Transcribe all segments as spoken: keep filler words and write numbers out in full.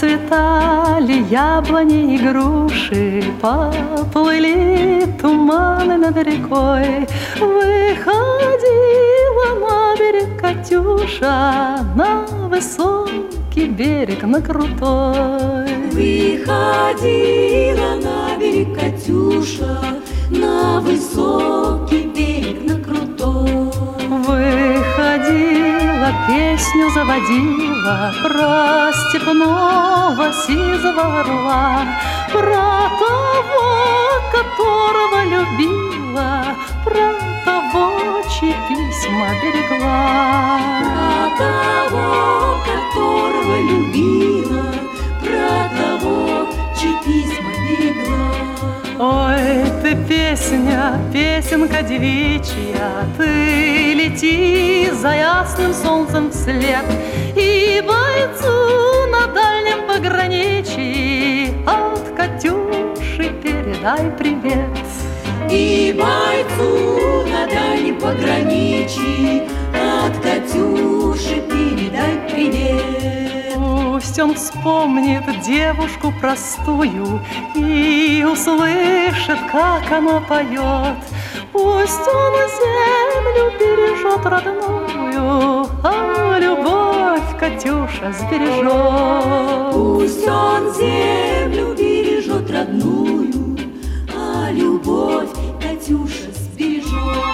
Расцветали яблони и груши, поплыли туманы над рекой. Выходила на берег Катюша, на высокий берег, на крутой. Выходила на берег Катюша, на высокий берег, на крутой. Выходила, песню заводила про степного сизого орла, про того, которого любила, про того, чьи письма берегла. Про того, которого любила, про того, чьи письма берегла. Ой, ты песня, песенка девичья, ты лети за ясным солнцем вслед, и бойцу на дальнем пограничье от Катюши передай привет. И бойцу на дальнем пограничье от Катюши передай привет. Пусть он вспомнит девушку простую и услышит, как она поет. Пусть он землю бережет родную, а любовь Катюша сбережет. Пусть он землю бережет родную, а любовь Катюша сбережет.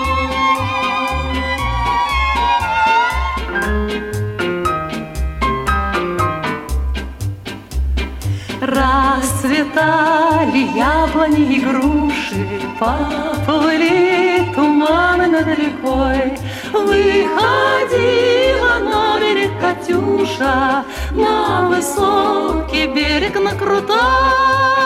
Расцветали яблони и груши, поплыли туманы над рекой. Выходила на берег Катюша, на высокий берег, на крутой.